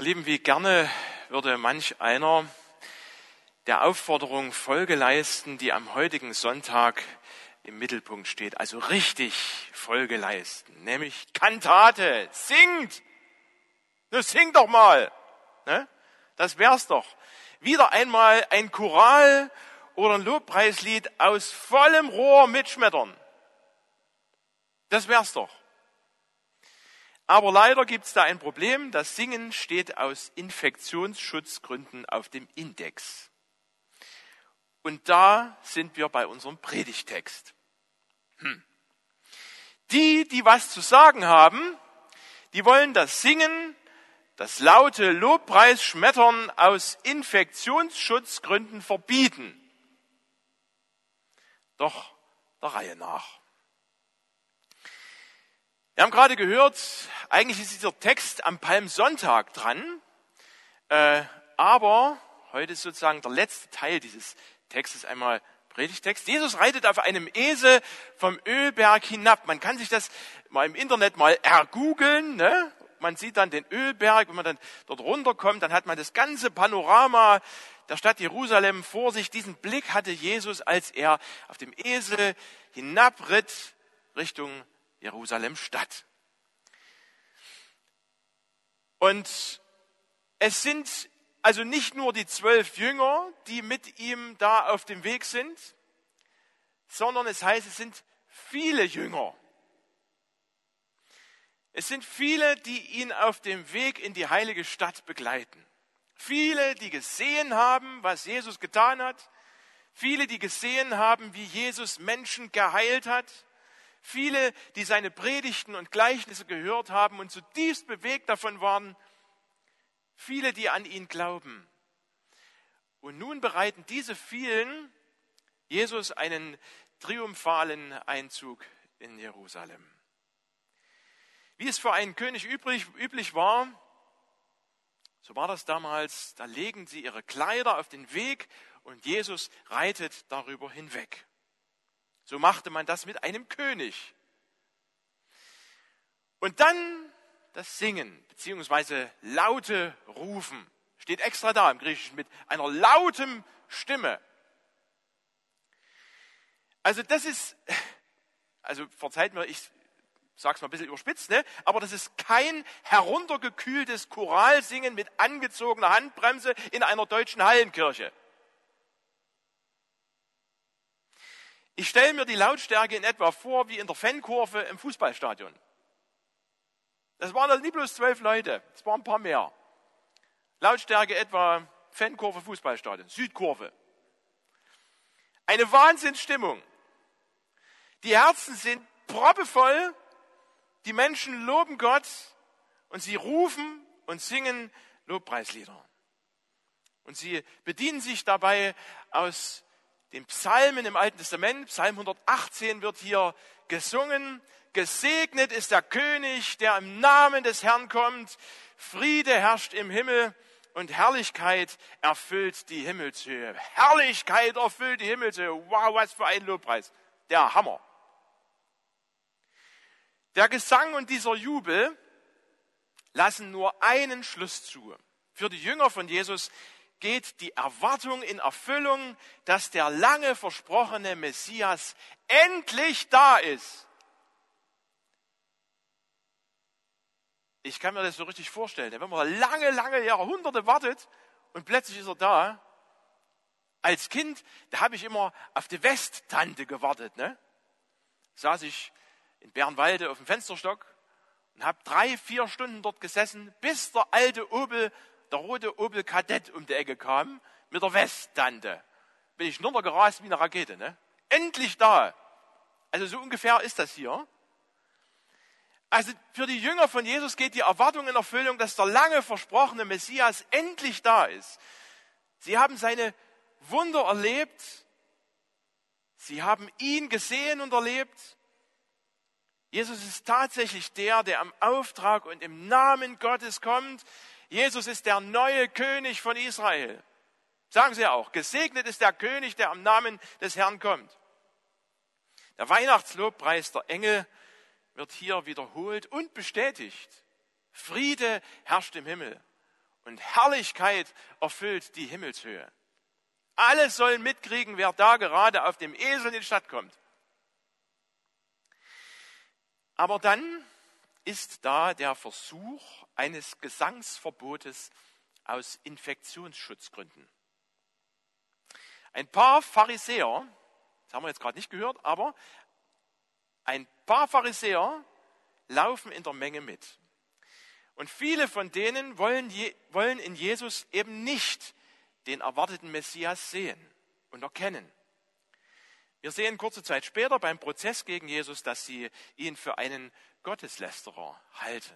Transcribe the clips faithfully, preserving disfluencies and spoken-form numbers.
Ihr Lieben, wie gerne würde manch einer der Aufforderung Folge leisten, die am heutigen Sonntag im Mittelpunkt steht. Also richtig Folge leisten, nämlich Kantate, singt. Nur singt doch mal. Ne? Das wär's doch. Wieder einmal ein Choral oder ein Lobpreislied aus vollem Rohr mitschmettern. Das wär's doch. Aber leider gibt's da ein Problem. Das Singen steht aus Infektionsschutzgründen auf dem Index. Und da sind wir bei unserem Predigtext. Hm. Die, die was zu sagen haben, die wollen das Singen, das laute Lobpreisschmettern aus Infektionsschutzgründen verbieten. Doch der Reihe nach. Wir haben gerade gehört, eigentlich ist dieser Text am Palmsonntag dran, äh, aber heute ist sozusagen der letzte Teil dieses Textes, einmal Predigtext. Jesus reitet auf einem Esel vom Ölberg hinab. Man kann sich das mal im Internet mal ergoogeln, ne? Man sieht dann den Ölberg, wenn man dann dort runterkommt, dann hat man das ganze Panorama der Stadt Jerusalem vor sich. Diesen Blick hatte Jesus, als er auf dem Esel hinabritt Richtung Jerusalem Stadt. Und es sind also nicht nur die zwölf Jünger, die mit ihm da auf dem Weg sind, sondern es heißt, es sind viele Jünger. Es sind viele, die ihn auf dem Weg in die heilige Stadt begleiten. Viele, die gesehen haben, was Jesus getan hat. Viele, die gesehen haben, wie Jesus Menschen geheilt hat. Viele, die seine Predigten und Gleichnisse gehört haben und zutiefst bewegt davon waren. Viele, die an ihn glauben. Und nun bereiten diese vielen Jesus einen triumphalen Einzug in Jerusalem. Wie es für einen König üblich, üblich war, so war das damals, da legen sie ihre Kleider auf den Weg und Jesus reitet darüber hinweg. So machte man das mit einem König. Und dann das Singen, beziehungsweise laute Rufen, steht extra da im Griechischen, mit einer lauten Stimme. Also das ist, also verzeiht mir, ich sag's mal ein bisschen überspitzt, ne? Aber das ist kein heruntergekühltes Choralsingen mit angezogener Handbremse in einer deutschen Hallenkirche. Ich stelle mir die Lautstärke in etwa vor wie in der Fankurve im Fußballstadion. Das waren also nie bloß zwölf Leute, es waren ein paar mehr. Lautstärke etwa Fankurve, Fußballstadion, Südkurve. Eine Wahnsinnsstimmung. Die Herzen sind proppevoll, die Menschen loben Gott und sie rufen und singen Lobpreislieder. Und sie bedienen sich dabei aus den Psalmen im Alten Testament. Psalm hundertachtzehn wird hier gesungen. Gesegnet ist der König, der im Namen des Herrn kommt. Friede herrscht im Himmel und Herrlichkeit erfüllt die Himmelshöhe. Herrlichkeit erfüllt die Himmelshöhe. Wow, was für ein Lobpreis. Der Hammer. Der Gesang und dieser Jubel lassen nur einen Schluss zu. Für die Jünger von Jesus geht die Erwartung in Erfüllung, dass der lange versprochene Messias endlich da ist. Ich kann mir das so richtig vorstellen, wenn man lange, lange Jahrhunderte wartet und plötzlich ist er da. Als Kind, da habe ich immer auf die Westtante gewartet. Ne? Saß ich in Bernwalde auf dem Fensterstock und habe drei, vier Stunden dort gesessen, bis der alte Opel, der rote Opel Kadett um die Ecke kam, mit der Westtante. Bin ich runtergerast wie eine Rakete. Ne? Endlich da. Also so ungefähr ist das hier. Also für die Jünger von Jesus geht die Erwartung in Erfüllung, dass der lange versprochene Messias endlich da ist. Sie haben seine Wunder erlebt. Sie haben ihn gesehen und erlebt. Jesus ist tatsächlich der, der am Auftrag und im Namen Gottes kommt. Jesus ist der neue König von Israel. Sagen sie auch, gesegnet ist der König, der am Namen des Herrn kommt. Der Weihnachtslobpreis der Engel wird hier wiederholt und bestätigt. Friede herrscht im Himmel und Herrlichkeit erfüllt die Himmelshöhe. Alle sollen mitkriegen, wer da gerade auf dem Esel in die Stadt kommt. Aber dann ist da der Versuch eines Gesangsverbotes aus Infektionsschutzgründen. Ein paar Pharisäer, das haben wir jetzt gerade nicht gehört, aber ein paar Pharisäer laufen in der Menge mit. Und viele von denen wollen, je, wollen in Jesus eben nicht den erwarteten Messias sehen und erkennen. Wir sehen kurze Zeit später beim Prozess gegen Jesus, dass sie ihn für einen Gotteslästerer halten.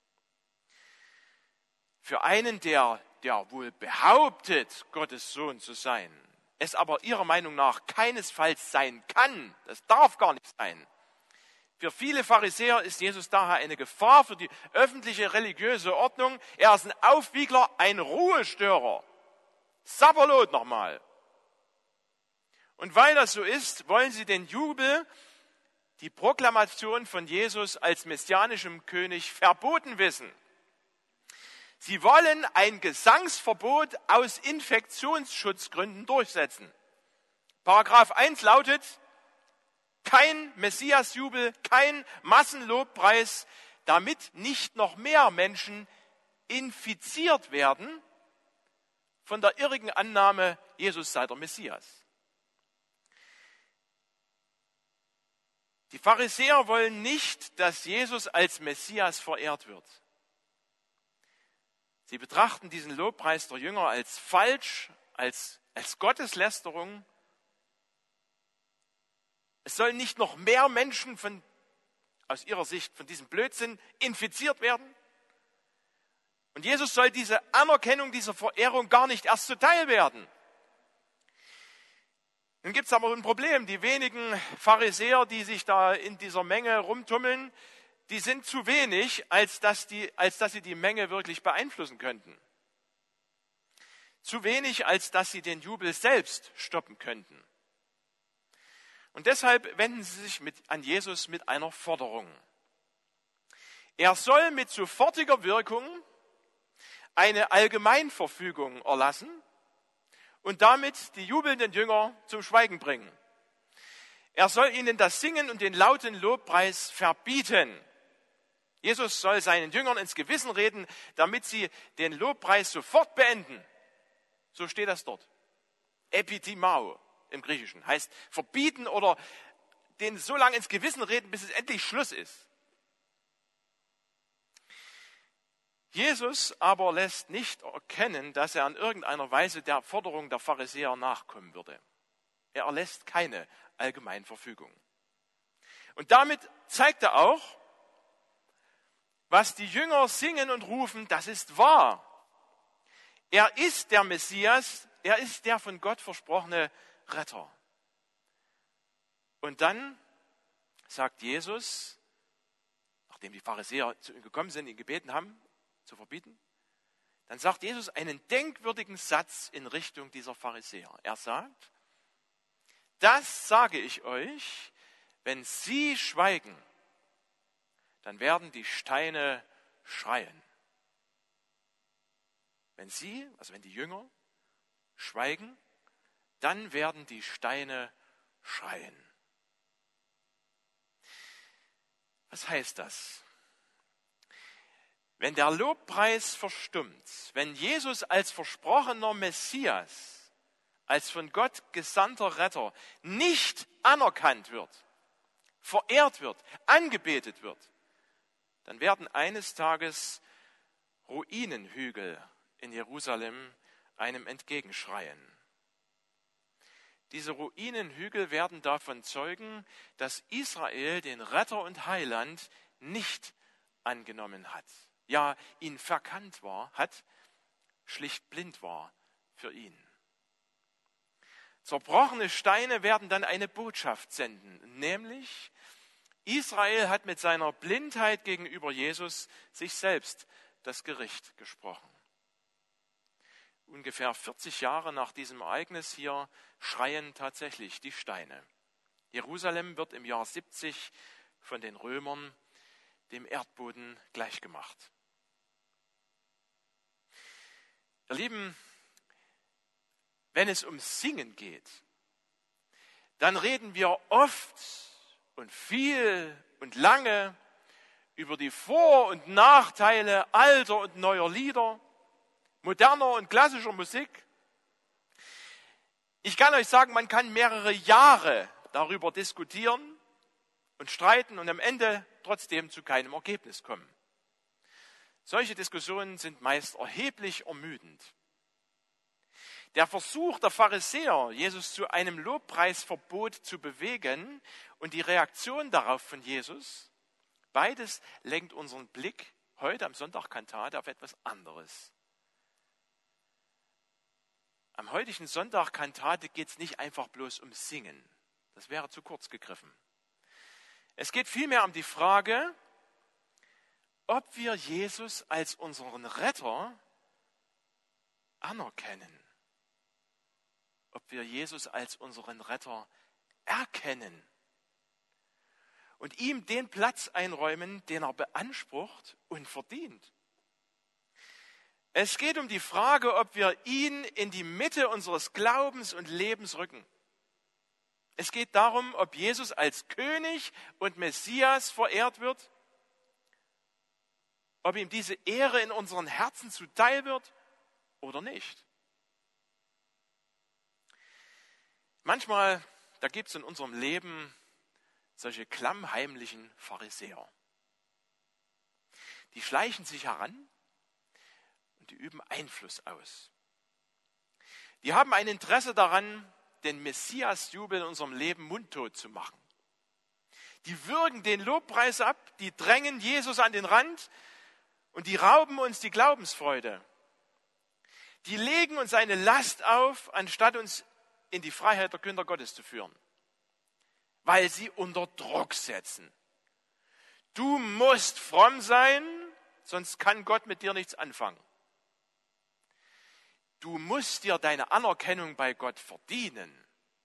Für einen, der, der wohl behauptet, Gottes Sohn zu sein, es aber ihrer Meinung nach keinesfalls sein kann. Das darf gar nicht sein. Für viele Pharisäer ist Jesus daher eine Gefahr für die öffentliche religiöse Ordnung. Er ist ein Aufwiegler, ein Ruhestörer. Sabberlot nochmal. Und weil das so ist, wollen sie den Jubel, die Proklamation von Jesus als messianischem König verboten wissen. Sie wollen ein Gesangsverbot aus Infektionsschutzgründen durchsetzen. Paragraph eins lautet, kein Messiasjubel, kein Massenlobpreis, damit nicht noch mehr Menschen infiziert werden von der irrigen Annahme, Jesus sei der Messias. Die Pharisäer wollen nicht, dass Jesus als Messias verehrt wird. Sie betrachten diesen Lobpreis der Jünger als falsch, als, als Gotteslästerung. Es sollen nicht noch mehr Menschen von, aus ihrer Sicht von diesem Blödsinn infiziert werden. Und Jesus soll diese Anerkennung, diese Verehrung gar nicht erst zuteil werden. Nun gibt es aber ein Problem. Die wenigen Pharisäer, die sich da in dieser Menge rumtummeln, die sind zu wenig, als dass, die, als dass sie die Menge wirklich beeinflussen könnten. Zu wenig, als dass sie den Jubel selbst stoppen könnten. Und deshalb wenden sie sich mit, an Jesus mit einer Forderung. Er soll mit sofortiger Wirkung eine Allgemeinverfügung erlassen und damit die jubelnden Jünger zum Schweigen bringen. Er soll ihnen das Singen und den lauten Lobpreis verbieten. Jesus soll seinen Jüngern ins Gewissen reden, damit sie den Lobpreis sofort beenden. So steht das dort. Epitimao im Griechischen heißt verbieten oder den so lange ins Gewissen reden, bis es endlich Schluss ist. Jesus aber lässt nicht erkennen, dass er in irgendeiner Weise der Forderung der Pharisäer nachkommen würde. Er erlässt keine Allgemeinverfügung. Und damit zeigt er auch, was die Jünger singen und rufen, das ist wahr. Er ist der Messias, er ist der von Gott versprochene Retter. Und dann sagt Jesus, nachdem die Pharisäer zu ihm gekommen sind, ihn gebeten haben, zu verbieten, dann sagt Jesus einen denkwürdigen Satz in Richtung dieser Pharisäer. Er sagt, das sage ich euch, wenn sie schweigen, dann werden die Steine schreien. Wenn sie, also wenn die Jünger schweigen, dann werden die Steine schreien. Was heißt das? Wenn der Lobpreis verstummt, wenn Jesus als versprochener Messias, als von Gott gesandter Retter nicht anerkannt wird, verehrt wird, angebetet wird, dann werden eines Tages Ruinenhügel in Jerusalem einem entgegenschreien. Diese Ruinenhügel werden davon zeugen, dass Israel den Retter und Heiland nicht angenommen hat. Ja, ihn verkannt war, hat, schlicht blind war für ihn. Zerbrochene Steine werden dann eine Botschaft senden, nämlich Israel hat mit seiner Blindheit gegenüber Jesus sich selbst das Gericht gesprochen. Ungefähr vierzig Jahre nach diesem Ereignis hier schreien tatsächlich die Steine. Jerusalem wird im Jahr siebzig von den Römern dem Erdboden gleichgemacht. Ihr Lieben, wenn es um Singen geht, dann reden wir oft und viel und lange über die Vor- und Nachteile alter und neuer Lieder, moderner und klassischer Musik. Ich kann euch sagen, man kann mehrere Jahre darüber diskutieren und streiten und am Ende trotzdem zu keinem Ergebnis kommen. Solche Diskussionen sind meist erheblich ermüdend. Der Versuch der Pharisäer, Jesus zu einem Lobpreisverbot zu bewegen und die Reaktion darauf von Jesus, beides lenkt unseren Blick heute am Sonntag Kantate auf etwas anderes. Am heutigen Sonntag Kantate geht es nicht einfach bloß um Singen. Das wäre zu kurz gegriffen. Es geht vielmehr um die Frage, ob wir Jesus als unseren Retter anerkennen. Ob wir Jesus als unseren Retter erkennen und ihm den Platz einräumen, den er beansprucht und verdient. Es geht um die Frage, ob wir ihn in die Mitte unseres Glaubens und Lebens rücken. Es geht darum, ob Jesus als König und Messias verehrt wird, ob ihm diese Ehre in unseren Herzen zuteil wird oder nicht. Manchmal, da gibt es in unserem Leben solche klammheimlichen Pharisäer. Die schleichen sich heran und die üben Einfluss aus. Die haben ein Interesse daran, den Messiasjubel in unserem Leben mundtot zu machen. Die würgen den Lobpreis ab, die drängen Jesus an den Rand und die rauben uns die Glaubensfreude. Die legen uns eine Last auf, anstatt uns in die Freiheit der Kinder Gottes zu führen, weil sie unter Druck setzen. Du musst fromm sein, sonst kann Gott mit dir nichts anfangen. Du musst dir deine Anerkennung bei Gott verdienen.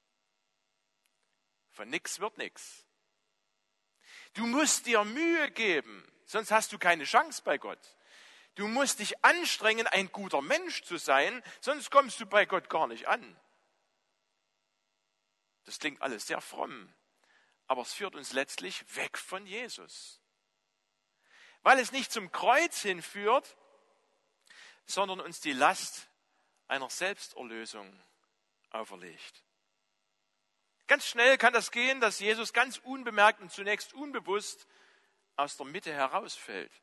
Von nichts wird nichts. Du musst dir Mühe geben, sonst hast du keine Chance bei Gott. Du musst dich anstrengen, ein guter Mensch zu sein, sonst kommst du bei Gott gar nicht an. Das klingt alles sehr fromm, aber es führt uns letztlich weg von Jesus. Weil es nicht zum Kreuz hinführt, sondern uns die Last einer Selbsterlösung auferlegt. Ganz schnell kann das gehen, dass Jesus ganz unbemerkt und zunächst unbewusst aus der Mitte herausfällt.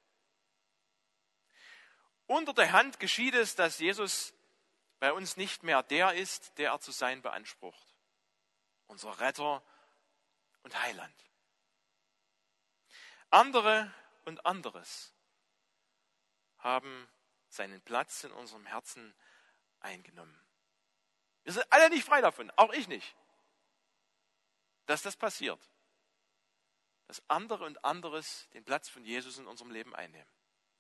Unter der Hand geschieht es, dass Jesus bei uns nicht mehr der ist, der er zu sein beansprucht. Unser Retter und Heiland. Andere und anderes haben seinen Platz in unserem Herzen eingenommen. Wir sind alle nicht frei davon, auch ich nicht, dass das passiert. Dass andere und anderes den Platz von Jesus in unserem Leben einnehmen.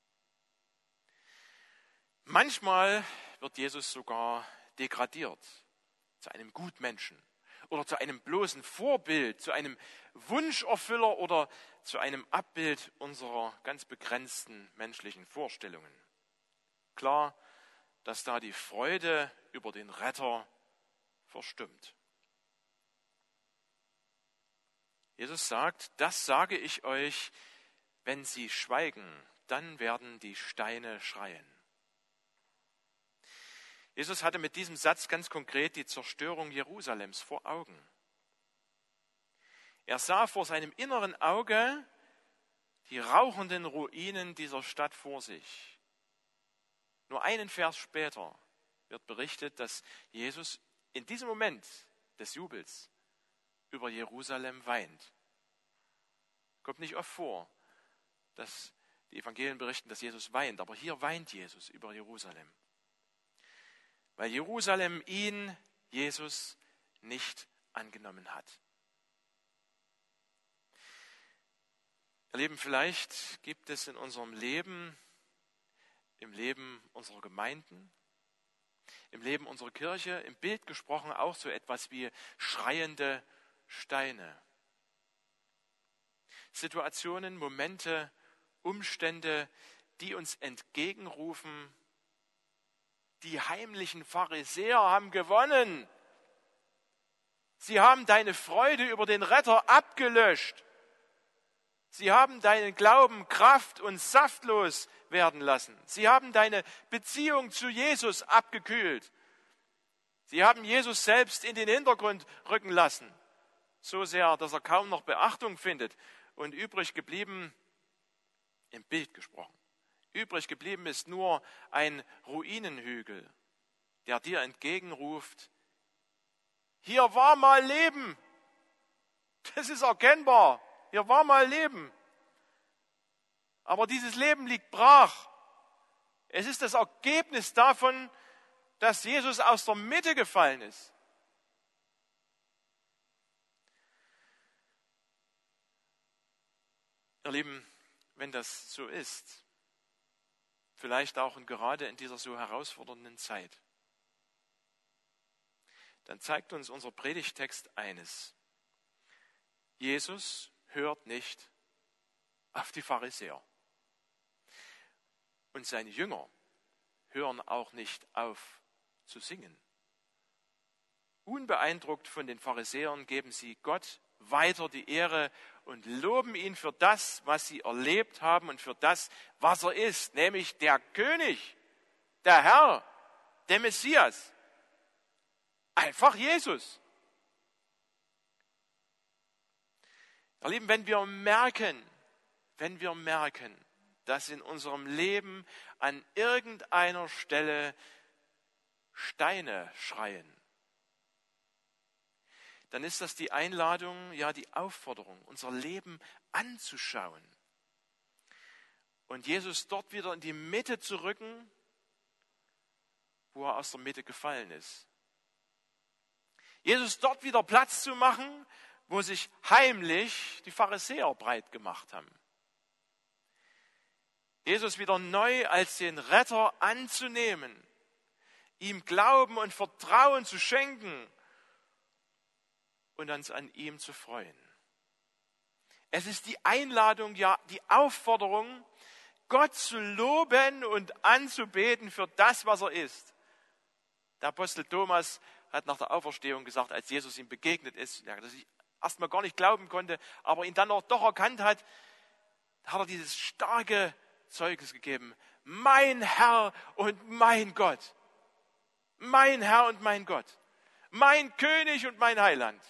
Manchmal wird Jesus sogar degradiert zu einem Gutmenschen oder zu einem bloßen Vorbild, zu einem Wunscherfüller oder zu einem Abbild unserer ganz begrenzten menschlichen Vorstellungen. Klar, dass da die Freude über den Retter verstummt. Jesus sagt, das sage ich euch, wenn sie schweigen, dann werden die Steine schreien. Jesus hatte mit diesem Satz ganz konkret die Zerstörung Jerusalems vor Augen. Er sah vor seinem inneren Auge die rauchenden Ruinen dieser Stadt vor sich. Nur einen Vers später wird berichtet, dass Jesus in diesem Moment des Jubels über Jerusalem weint. Kommt nicht oft vor, dass die Evangelien berichten, dass Jesus weint, aber hier weint Jesus über Jerusalem. Weil Jerusalem ihn, Jesus, nicht angenommen hat. Ihr Lieben, vielleicht gibt es in unserem Leben, im Leben unserer Gemeinden, im Leben unserer Kirche, im Bild gesprochen, auch so etwas wie schreiende Steine. Situationen, Momente, Umstände, die uns entgegenrufen, Die heimlichen Pharisäer haben gewonnen. Sie haben deine Freude über den Retter abgelöscht. Sie haben deinen Glauben kraft- und saftlos werden lassen. Sie haben deine Beziehung zu Jesus abgekühlt. Sie haben Jesus selbst in den Hintergrund rücken lassen. So sehr, dass er kaum noch Beachtung findet. Und übrig geblieben, im Bild gesprochen, übrig geblieben ist nur ein Ruinenhügel, der dir entgegenruft, hier war mal Leben. Das ist erkennbar. Hier war mal Leben. Aber dieses Leben liegt brach. Es ist das Ergebnis davon, dass Jesus aus der Mitte gefallen ist. Ihr Lieben, wenn das so ist, vielleicht auch und gerade in dieser so herausfordernden Zeit, dann zeigt uns unser Predigtext eines. Jesus hört nicht auf die Pharisäer. Und seine Jünger hören auch nicht auf zu singen. Unbeeindruckt von den Pharisäern geben sie Gott weiter die Ehre und loben ihn für das, was sie erlebt haben und für das, was er ist, nämlich der König, der Herr, der Messias. Einfach Jesus. Ihr Lieben, wenn wir merken, wenn wir merken, dass in unserem Leben an irgendeiner Stelle Steine schreien, dann ist das die Einladung, ja die Aufforderung, unser Leben anzuschauen und Jesus dort wieder in die Mitte zu rücken, wo er aus der Mitte gefallen ist. Jesus dort wieder Platz zu machen, wo sich heimlich die Pharisäer breit gemacht haben. Jesus wieder neu als den Retter anzunehmen, ihm Glauben und Vertrauen zu schenken und uns an ihm zu freuen. Es ist die Einladung, ja die Aufforderung, Gott zu loben und anzubeten für das, was er ist. Der Apostel Thomas hat nach der Auferstehung gesagt, als Jesus ihm begegnet ist, dass er erst mal gar nicht glauben konnte, aber ihn dann auch doch erkannt hat, hat er dieses starke Zeugnis gegeben. Mein Herr und mein Gott. Mein Herr und mein Gott. Mein König und mein Heiland.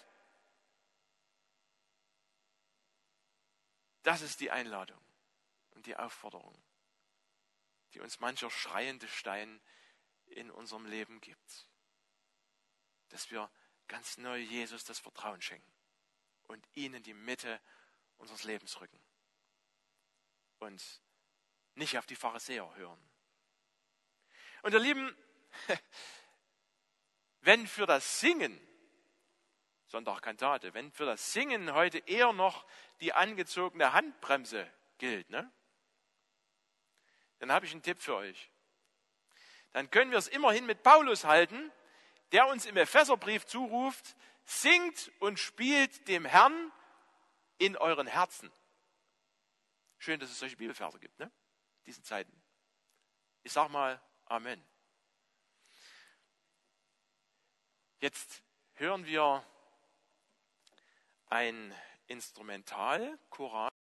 Das ist die Einladung und die Aufforderung, die uns mancher schreiende Stein in unserem Leben gibt. Dass wir ganz neu Jesus das Vertrauen schenken und ihn in die Mitte unseres Lebens rücken. Und nicht auf die Pharisäer hören. Und ihr Lieben, wenn für das Singen, Sonntagkantate, wenn für das Singen heute eher noch die angezogene Handbremse gilt, ne? Dann habe ich einen Tipp für euch. Dann können wir es immerhin mit Paulus halten, der uns im Epheserbrief zuruft, singt und spielt dem Herrn in euren Herzen. Schön, dass es solche Bibelverse gibt, ne? Diesen Zeiten. Ich sag mal Amen. Jetzt hören wir ein Instrumental, Choral.